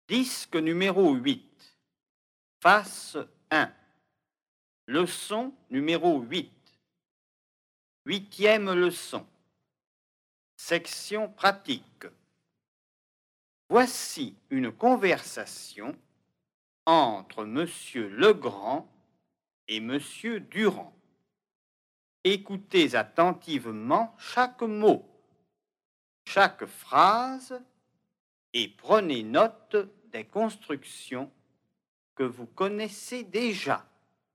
Disque numéro 8. Face 1. Leçon numéro 8. Huitième leçon. Section pratique. Voici une conversation entre Monsieur Legrand et Monsieur Durand. Écoutez attentivement chaque mot, chaque phrase et prenez note des constructions que vous connaissez déjà.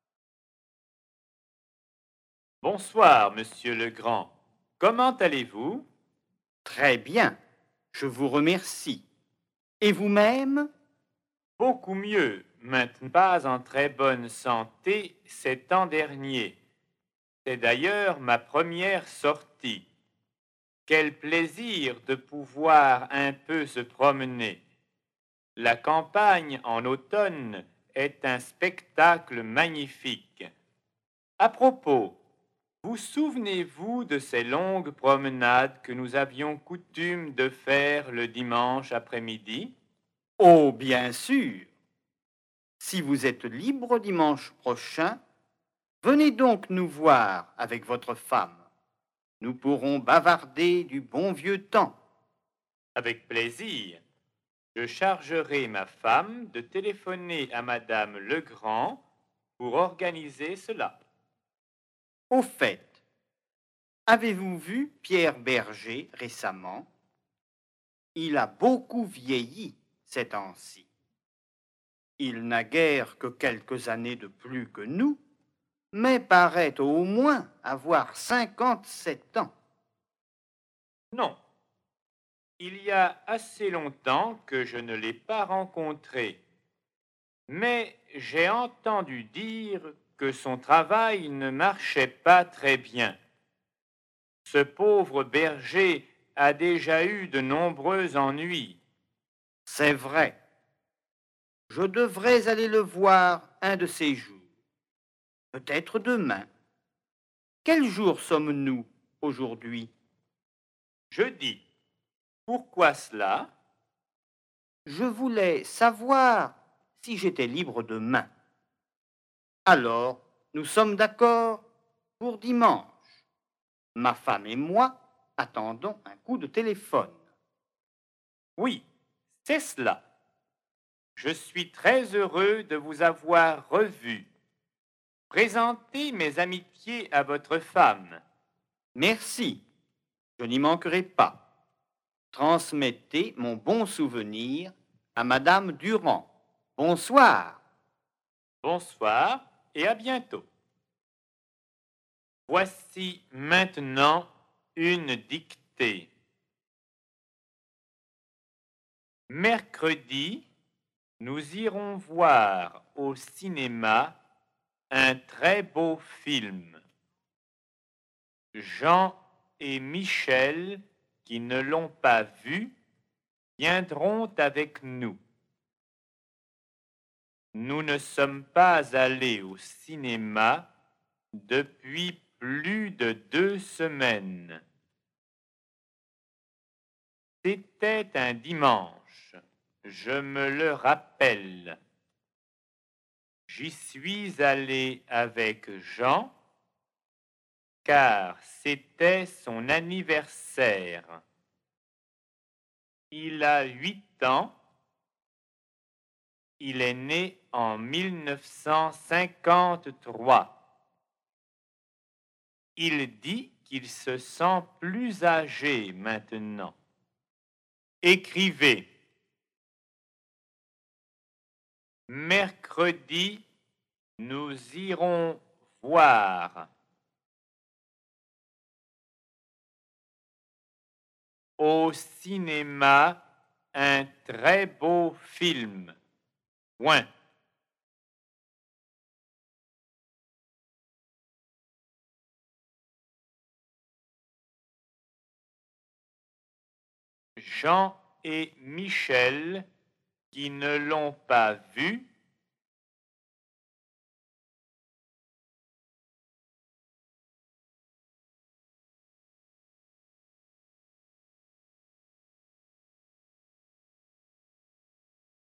Bonsoir, monsieur Legrand. Comment allez-vous? Très bien, je vous remercie. Et vous-même? Beaucoup mieux, maintenant pas en très bonne santé ces temps derniers. C'est d'ailleurs ma première sortie. Quel plaisir de pouvoir un peu se promener. La campagne en automne est un spectacle magnifique. À propos, vous souvenez-vous de ces longues promenades que nous avions coutume de faire le dimanche après-midi? Oh, bien sûr. Si vous êtes libre dimanche prochain, venez donc nous voir avec votre femme. Nous pourrons bavarder du bon vieux temps. Avec plaisir. Je chargerai ma femme de téléphoner à Madame Legrand pour organiser cela. Au fait, avez-vous vu Pierre Berger récemment? Il a beaucoup vieilli ces temps-ci. Il n'a guère que quelques années de plus que nous, mais paraît au moins avoir 57 ans. Non, il y a assez longtemps que je ne l'ai pas rencontré, mais j'ai entendu dire que son travail ne marchait pas très bien. Ce pauvre berger a déjà eu de nombreux ennuis. C'est vrai. Je devrais aller le voir un de ces jours. Peut-être demain. Quel jour sommes-nous aujourd'hui? Jeudi. Pourquoi cela? Je voulais savoir si j'étais libre demain. Alors, nous sommes d'accord pour dimanche. Ma femme et moi attendons un coup de téléphone. Oui, c'est cela. Je suis très heureux de vous avoir revu. Présentez mes amitiés à votre femme. Merci, je n'y manquerai pas. Transmettez mon bon souvenir à Madame Durand. Bonsoir. Bonsoir et à bientôt. Voici maintenant une dictée. Mercredi, nous irons voir au cinéma un très beau film. Jean et Michel, qui ne l'ont pas vu, viendront avec nous. Nous ne sommes pas allés au cinéma depuis plus de 2 semaines. C'était un dimanche, je me le rappelle. J'y suis allé avec Jean, car c'était son anniversaire. Il a 8 ans. Il est né en 1953. Il dit qu'il se sent plus âgé maintenant. Écrivez. Mercredi, nous irons voir au cinéma un très beau film. Point. Jean et Michel, qui ne l'ont pas vu,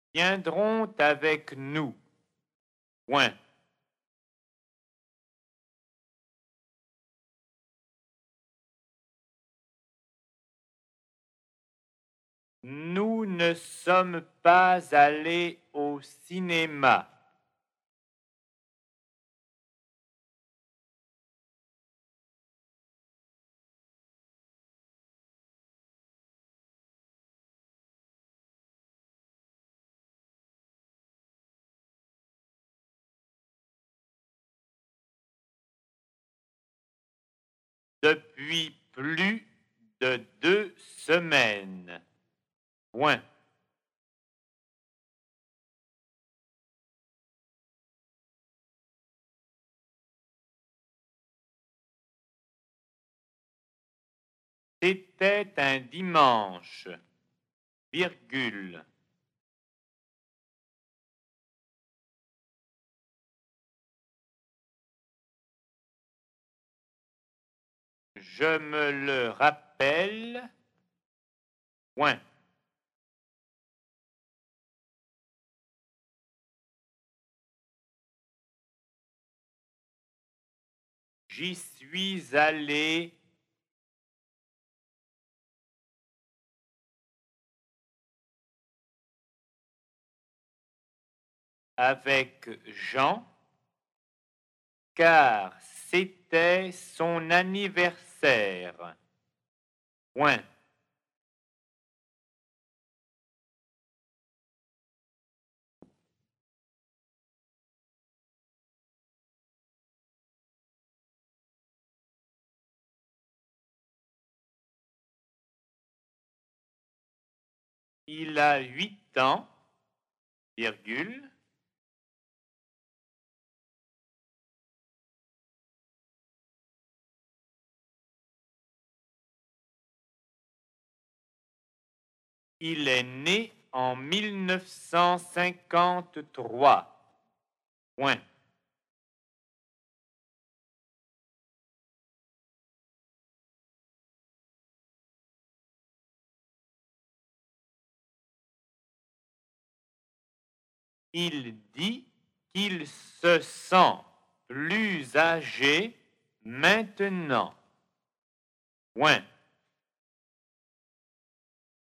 viendront avec nous. Point. Nous ne sommes pas allés au cinéma. Depuis plus de 2 semaines. Point. C'était un dimanche, virgule. Je me le rappelle, point. J'y suis allé avec Jean, car c'était son anniversaire. Point. Il a 8 ans, virgule. Il est né en 1953. Point. Il dit qu'il se sent plus âgé maintenant. Point.